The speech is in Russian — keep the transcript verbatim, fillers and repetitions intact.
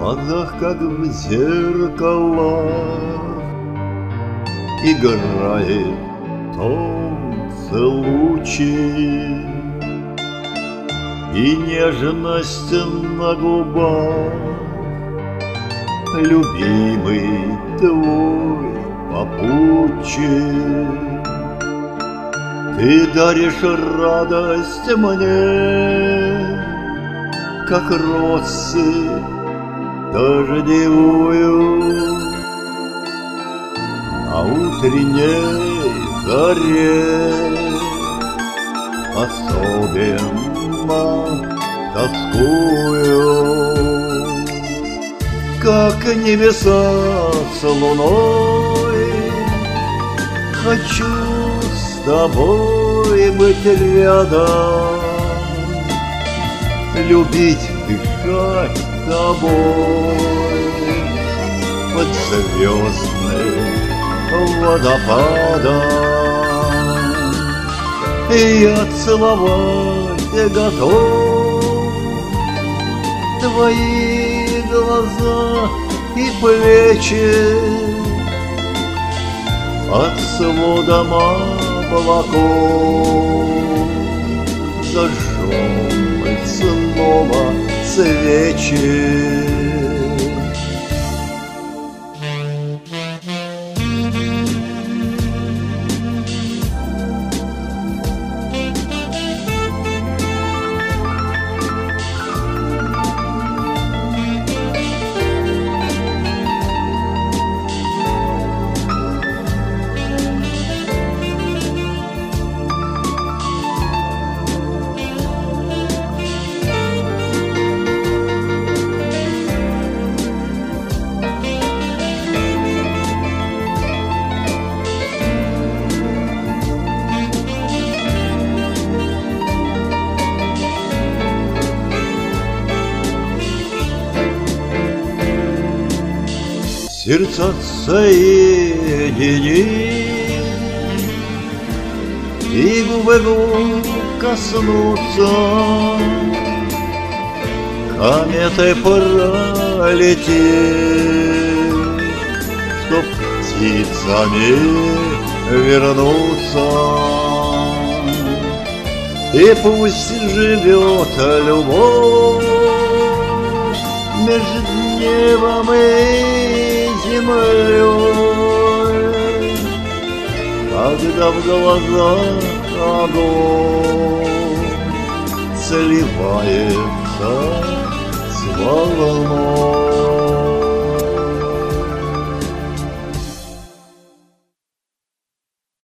глазах, как в зеркалах, играет солнце лучи, и нежность на губах. Любимый твой попутчик, ты даришь радость мне, как россыпь дождевую на утренней заре. Особенно тоскую, как небеса с луной. Хочу с тобой быть рядом, любить, дышать тобой под звездным водопадом. И я целовать готов твои глаза и плечи, от свода молоков зажжем мы снова свечи. Сердца соедини, и губы губ коснутся, кометой пролетит, чтоб птицами вернуться. И пусть живет любовь между небом и землей, когда в глазах огонь сливается с волной.